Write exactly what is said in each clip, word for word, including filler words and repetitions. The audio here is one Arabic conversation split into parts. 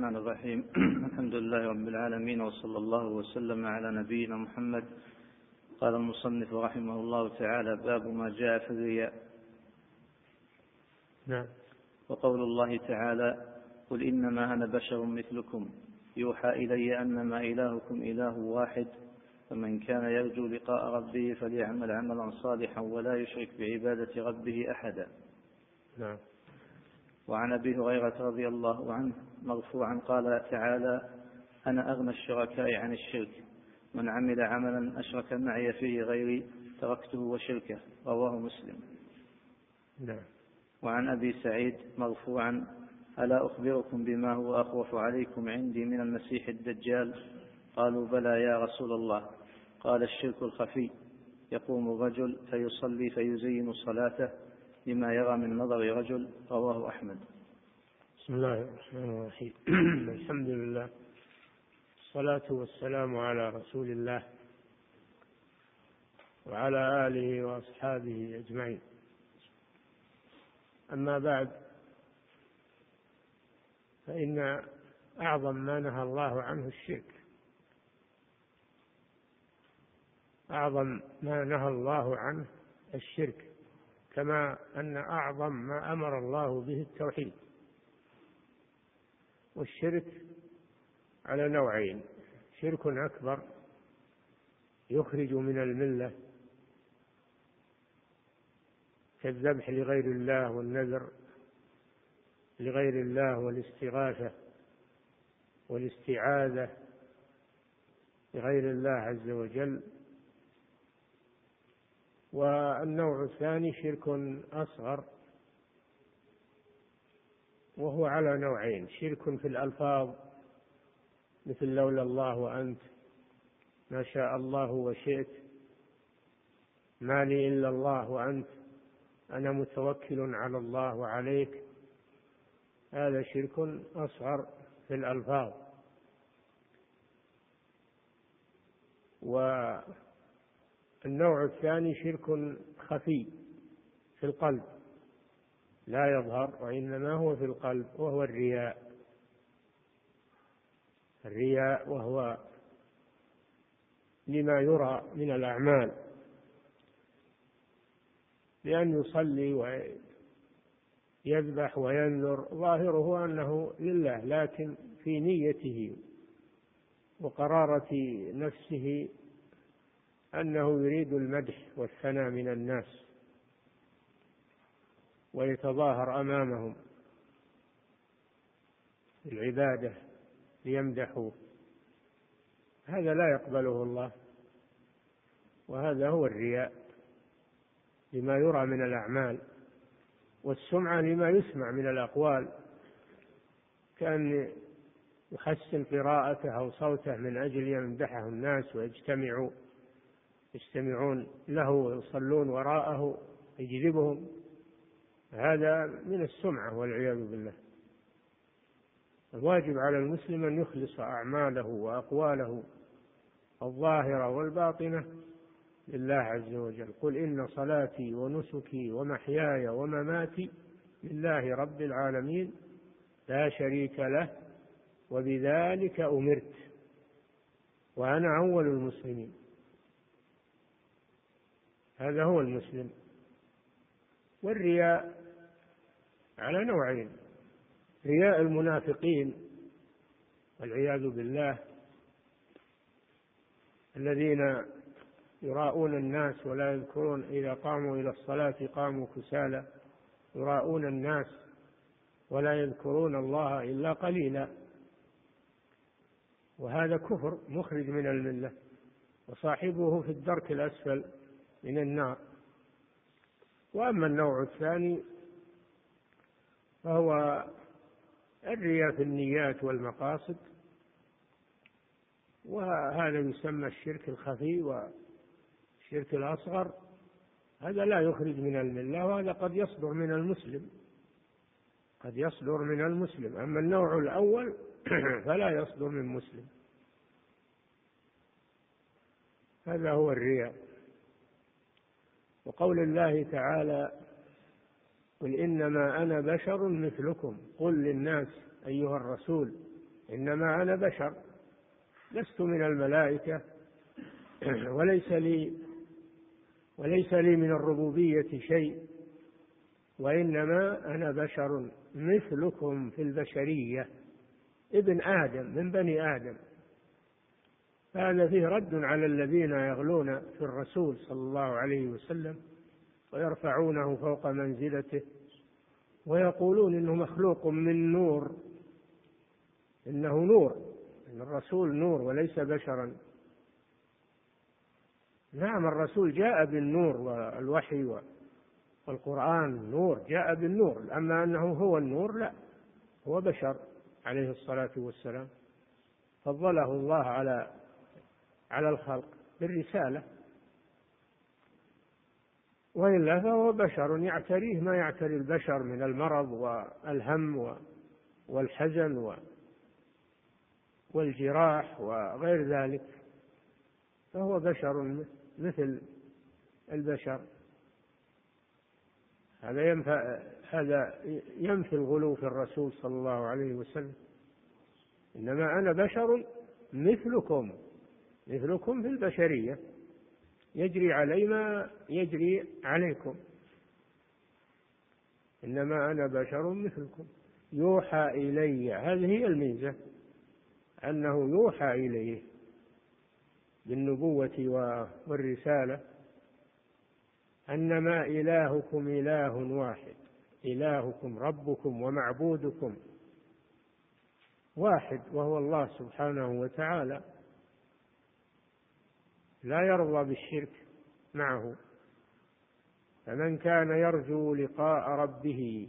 الرحمن الرحيم. الحمد لله رب العالمين، وصلى الله وسلم على نبينا محمد. قال المصنف رحمه الله تعالى: باب ما جاء في الرياء. نعم. وقول الله تعالى: قل إنما أنا بشر مثلكم يوحى إلي أنما إلهكم إله واحد فمن كان يرجو لقاء ربه فليعمل عملا صالحا ولا يشرك بعبادة ربه أحدا. نعم. وعن أبي هريرة رضي الله عنه مرفوعا قال تعالى: أنا أغنى الشركاء عن الشرك، من عمل عملا أشرك معي فيه غيري تركته وشركه. رواه مسلم. نعم. وعن أبي سعيد مرفوعا: ألا أخبركم بما هو أخوف عليكم عندي من المسيح الدجال؟ قالوا: بلى يا رسول الله. قال: الشرك الخفي، يقوم الرجل فيصلي فيزين صلاته لما يرى من نظر رجل. رواه أحمد. بسم الله الرحمن الرحيم. الحمد لله، الصلاة والسلام على رسول الله وعلى آله وأصحابه أجمعين. أما بعد، فإن أعظم ما نهى الله عنه الشرك، أعظم ما نهى الله عنه الشرك، كما أن أعظم ما أمر الله به التوحيد. والشرك على نوعين: شرك أكبر يخرج من الملة كالذبح لغير الله والنذر لغير الله والاستغاثة والاستعاذة لغير الله عز وجل. والنوع الثاني شرك أصغر، وهو على نوعين: شرك في الألفاظ مثل لولا الله وأنت، ما شاء الله وشئت، ما لي إلا الله وأنت، أنا متوكل على الله وعليك. هذا شرك أصغر في الألفاظ. والنوع الثاني شرك خفي في القلب لا يظهر، وإنما هو في القلب، وهو الرياء. الرياء وهو لما يرى من الأعمال، لأن يصلي ويذبح وينذر ظاهره أنه لله، لكن في نيته وقرارة نفسه أنه يريد المدح والثناء من الناس ويتظاهر أمامهم بالعبادة ليمدحوه. هذا لا يقبله الله، وهذا هو الرياء لما يرى من الأعمال، والسمعة لما يسمع من الأقوال، كأن يحسن قراءته أو صوته من أجل يمدحه الناس ويجتمعوا يجتمعون له ويصلون وراءه يجذبهم. هذا من السمعة والعياذ بالله. الواجب على المسلم أن يخلص أعماله وأقواله الظاهرة والباطنة لله عز وجل. قل إن صلاتي ونسكي ومحياي ومماتي لله رب العالمين لا شريك له وبذلك أمرت وأنا أول المسلمين. هذا هو المسلم. والرياء على نوعين: رياء المنافقين والعياذ بالله، الذين يراءون الناس ولا يذكرون، إذا قاموا إلى الصلاة قاموا كسالى يراءون الناس ولا يذكرون الله إلا قليلا. وهذا كفر مخرج من الملة، وصاحبه في الدرك الأسفل من النار. وأما النوع الثاني فهو الرياء في النيات والمقاصد، وهذا يسمى الشرك الخفي والشرك الأصغر. هذا لا يخرج من الملة، وهذا قد يصدر من المسلم، قد يصدر من المسلم. أما النوع الأول فلا يصدر من مسلم. هذا هو الرياء. وقول الله تعالى: قل إنما أنا بشر مثلكم، قل للناس أيها الرسول إنما أنا بشر لست من الملائكة، وليس لي وليس لي من الربوبية شيء، وإنما أنا بشر مثلكم في البشرية، ابن آدم من بني آدم. هذا فيه رد على الذين يغلون في الرسول صلى الله عليه وسلم ويرفعونه فوق منزلته ويقولون إنه مخلوق من نور، إنه نور، إن الرسول نور وليس بشرا. نعم الرسول جاء بالنور والوحي والقرآن نور، جاء بالنور، أما أنه هو النور لا، هو بشر عليه الصلاة والسلام، فضله الله على على الخلق بالرسالة، وإلا فهو بشر يعتريه ما يعتري البشر من المرض والهم والحزن والجراح وغير ذلك، فهو بشر مثل البشر. هذا ينفي هذا ينفي الغلو في الرسول صلى الله عليه وسلم. إنما أنا بشر مثلكم مثلكم في البشرية، يجري علي ما يجري عليكم، إنما أنا بشر مثلكم يوحى إلي. هذه هي الميزة، أنه يوحى إليه بالنبوة والرسالة، أنما إلهكم إله واحد، إلهكم ربكم ومعبودكم واحد وهو الله سبحانه وتعالى، لا يرضى بالشرك معه. فمن كان يرجو لقاء ربه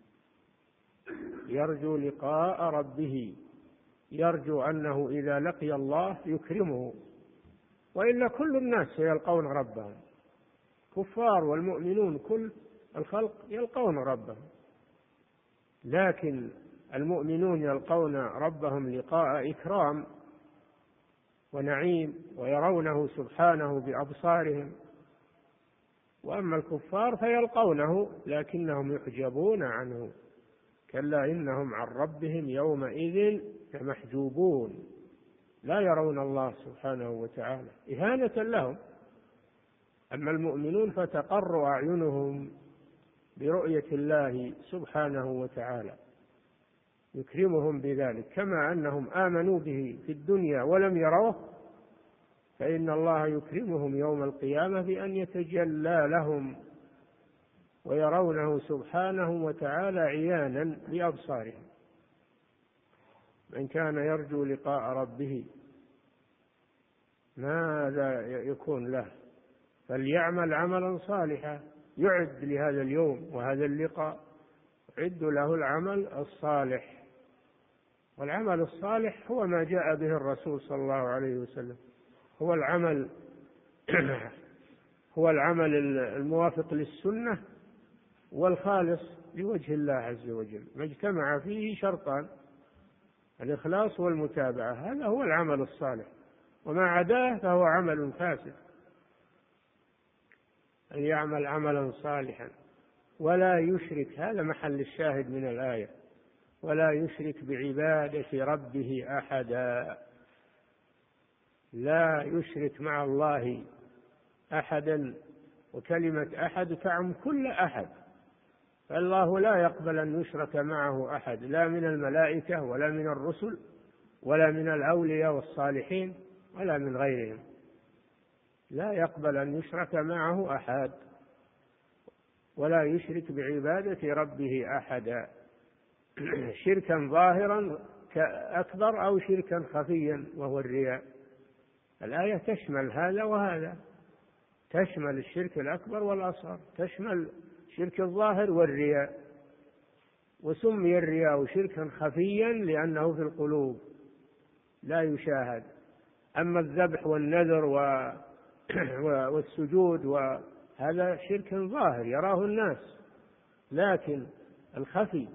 يرجو لقاء ربه يرجو أنه إذا لقي الله يكرمه، وإلا كل الناس سيلقون ربهم، كفار والمؤمنون كل الخلق يلقون ربهم، لكن المؤمنون يلقون ربهم لقاء إكرام ونعيم ويرونه سبحانه بأبصارهم، وأما الكفار فيلقونه لكنهم يحجبون عنه، كلا إنهم عن ربهم يومئذ لمحجوبون، لا يرون الله سبحانه وتعالى إهانة لهم. أما المؤمنون فتقر أعينهم برؤية الله سبحانه وتعالى، يكرمهم بذلك، كما أنهم آمنوا به في الدنيا ولم يروه، فإن الله يكرمهم يوم القيامة بأن يتجلى لهم ويرونه سبحانه وتعالى عيانا بأبصارهم. من كان يرجو لقاء ربه ماذا يكون له؟ فليعمل عملا صالحا، يعد لهذا اليوم وهذا اللقاء، يعد له العمل الصالح، والعمل الصالح هو ما جاء به الرسول صلى الله عليه وسلم، هو العمل هو العمل الموافق للسنة والخالص لوجه الله عز وجل، ما اجتمع فيه شرطان، الإخلاص والمتابعة، هذا هو العمل الصالح، وما عداه فهو عمل فاسد. أن يعمل عملا صالحا ولا يشرك، هذا محل الشاهد من الآية، ولا يشرك بعبادة ربه أحدا، لا يشرك مع الله أحدا، وكلمة أحد تعم كل أحد، فالله لا يقبل أن يشرك معه أحد، لا من الملائكة ولا من الرسل ولا من الأولياء والصالحين ولا من غيرهم، لا يقبل أن يشرك معه أحد، ولا يشرك بعبادة ربه أحدا، شركا ظاهرا أكبر أو شركا خفيا وهو الرياء. الآية تشمل هذا وهذا، تشمل الشرك الأكبر والأصغر، تشمل شرك الظاهر والرياء، وسمي الرياء شركا خفيا لأنه في القلوب لا يشاهد. أما الذبح والنذر والسجود وهذا شرك ظاهر يراه الناس، لكن الخفي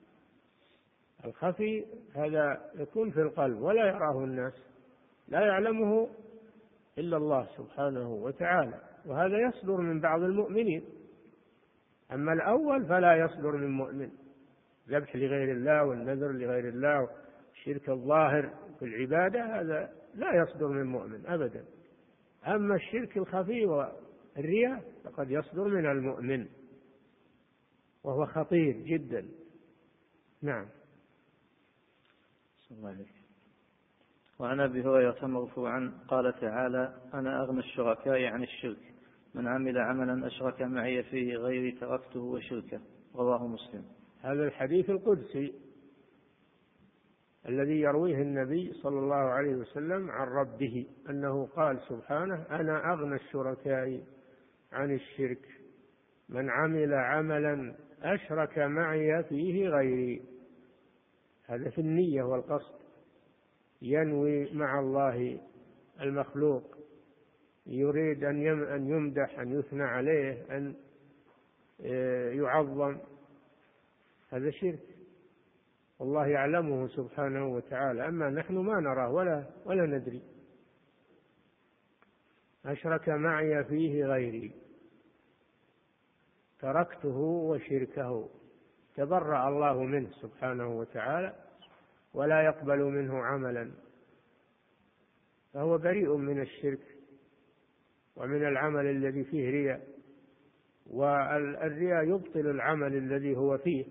الخفي هذا يكون في القلب ولا يراه الناس، لا يعلمه إلا الله سبحانه وتعالى، وهذا يصدر من بعض المؤمنين. أما الأول فلا يصدر من مؤمن، ذبح لغير الله والنذر لغير الله الشرك الظاهر في العبادة هذا لا يصدر من مؤمن أبدا، أما الشرك الخفي والرياء فقد يصدر من المؤمن وهو خطير جدا. نعم. صلى الله عليه. وعن أبي هريرة مرفوعا قال تعالى: أنا أغنى الشركاء عن الشرك، من عمل عملا أشرك معي فيه غيري تركته وشركه. رواه مسلم. هذا الحديث القدسي الذي يرويه النبي صلى الله عليه وسلم عن ربه أنه قال سبحانه: أنا أغنى الشركاء عن الشرك، من عمل عملا أشرك معي فيه غيري. هذا في النية والقصد، ينوي مع الله المخلوق، يريد أن يمدح، أن يثنى عليه، أن يعظم، هذا شرك والله يعلمه سبحانه وتعالى، أما نحن ما نراه ولا ولا ندري. أشرك معي فيه غيري تركته وشركه، تبرأ الله منه سبحانه وتعالى ولا يقبل منه عملا، فهو بريء من الشرك ومن العمل الذي فيه رياء، والرياء يبطل العمل الذي هو فيه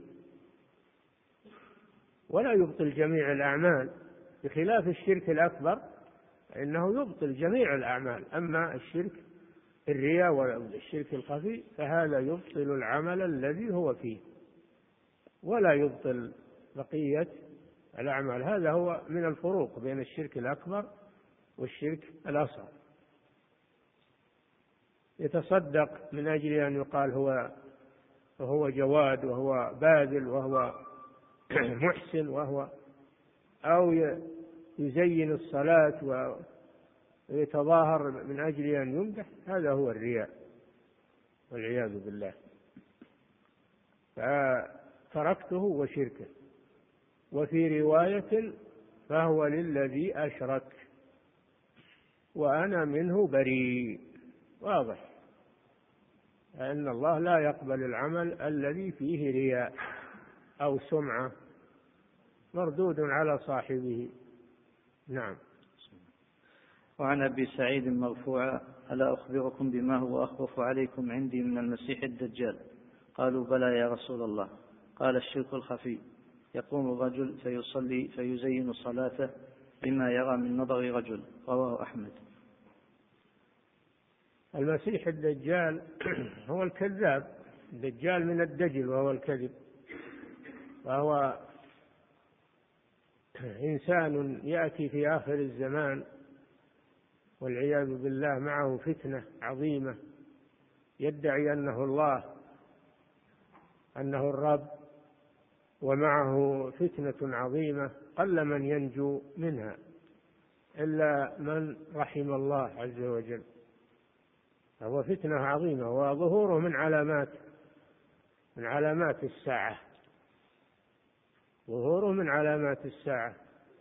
ولا يبطل جميع الأعمال، بخلاف الشرك الأكبر فإنه يبطل جميع الأعمال. أما الشرك الرياء والشرك الخفي فهذا يبطل العمل الذي هو فيه ولا يبطل بقية الأعمال. هذا هو من الفروق بين الشرك الأكبر والشرك الأصغر. يتصدق من أجل أن يقال هو وهو جواد وهو باذل وهو محسن، وهو أو يزين الصلاة ويتظاهر من أجل أن يمدح، هذا هو الرياء والعياذ بالله. فتركته وشركه. وفي رواية: فهو للذي أشرك وأنا منه بريء. واضح أن الله لا يقبل العمل الذي فيه رياء أو سمعة، مردود على صاحبه. نعم. وعن أبي سعيد مرفوعا: ألا أخبركم بما هو أخوف عليكم عندي من المسيح الدجال؟ قالوا: بلى يا رسول الله. قال: الشرك الخفي، يقوم الرجل فيصلي فيزين صلاته بما يرى من نظر رجل. رواه أحمد. المسيح الدجال هو الكذاب، الدجال من الدجل وهو الكذب، وهو إنسان يأتي في آخر الزمان والعياذ بالله، معه فتنة عظيمة، يدعي أنه الله، أنه الرب، ومعه فتنة عظيمة قل من ينجو منها إلا من رحم الله عز وجل. فهو فتنة عظيمة، وظهوره من علامات من علامات الساعة ظهوره من علامات الساعة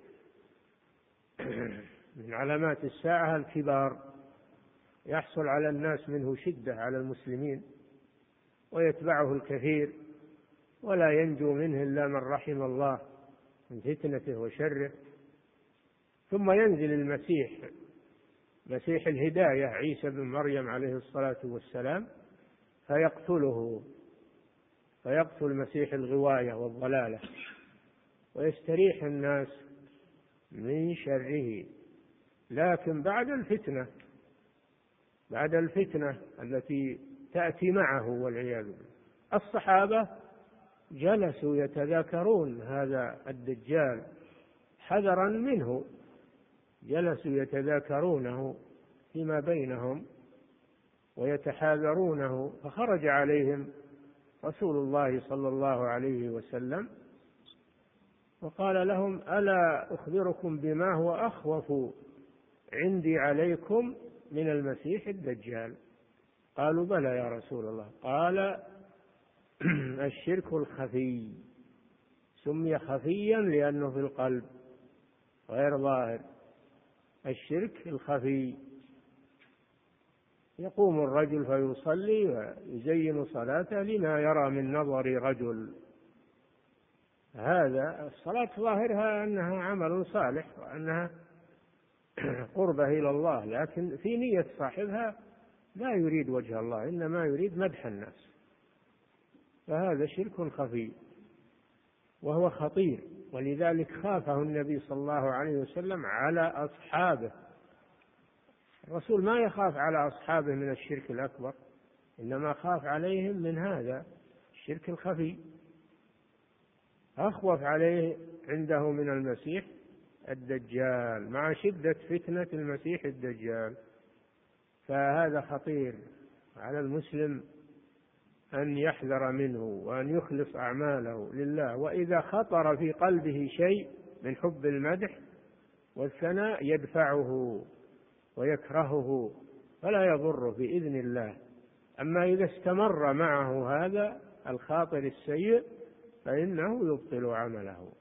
من علامات الساعة الكبار، يحصل على الناس منه شدة على المسلمين ويتبعه الكثير ولا ينجو منه إلا من رحم الله من فتنته وشره. ثم ينزل المسيح، مسيح الهداية، عيسى بن مريم عليه الصلاة والسلام، فيقتله فيقتل مسيح الغواية والضلالة ويستريح الناس من شره. لكن بعد الفتنة بعد الفتنة التي تأتي معه والعياذ بالله، الصحابة جلسوا يتذاكرون هذا الدجال حذرا منه، جلسوا يتذاكرونه فيما بينهم ويتحاذرونه، فخرج عليهم رسول الله صلى الله عليه وسلم وقال لهم: ألا أخبركم بما هو أخوف عندي عليكم من المسيح الدجال؟ قالوا: بلى يا رسول الله. قال: الشرك الخفي، سمي خفيا لأنه في القلب غير ظاهر، الشرك الخفي، يقوم الرجل فيصلي ويزين صلاته لما يرى من نظر رجل. هذا الصلاة ظاهرها أنها عمل صالح وأنها قربة إلى الله، لكن في نية صاحبها لا يريد وجه الله، إنما يريد مدح الناس، فهذا شرك خفي وهو خطير. ولذلك خافه النبي صلى الله عليه وسلم على أصحابه. الرسول ما يخاف على أصحابه من الشرك الأكبر، إنما خاف عليهم من هذا الشرك الخفي. أخوف عليه عنده من المسيح الدجال مع شدة فتنة المسيح الدجال، فهذا خطير على المسلم أن يحذر منه وأن يخلص أعماله لله. وإذا خطر في قلبه شيء من حب المدح والثناء يدفعه ويكرهه فلا يضره بإذن الله. أما إذا استمر معه هذا الخاطر السيء فإنه يبطل عمله.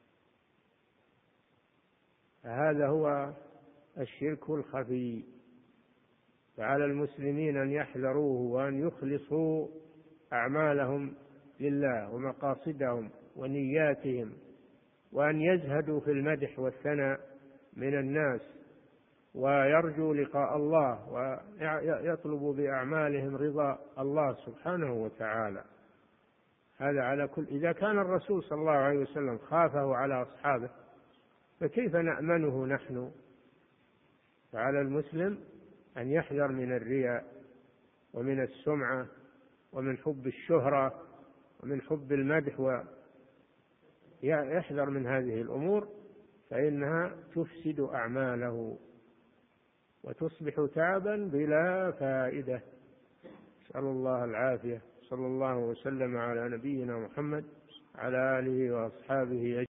هذا هو الشرك الخفي، فعلى المسلمين أن يحذروه وأن يخلصوا أعمالهم لله ومقاصدهم ونياتهم، وأن يزهدوا في المدح والثناء من الناس، ويرجوا لقاء الله ويطلبوا بأعمالهم رضا الله سبحانه وتعالى. هذا على كل. إذا كان الرسول صلى الله عليه وسلم خافه على أصحابه فكيف نأمنه نحن؟ فعلى المسلم أن يحذر من الرياء ومن السمعة ومن حب الشهرة ومن حب المدح، ويحذر من هذه الأمور فإنها تفسد أعماله وتصبح تعبا بلا فائدة. نسأل الله العافية. صلى الله وسلم على نبينا محمد على آله وأصحابه أجمعين.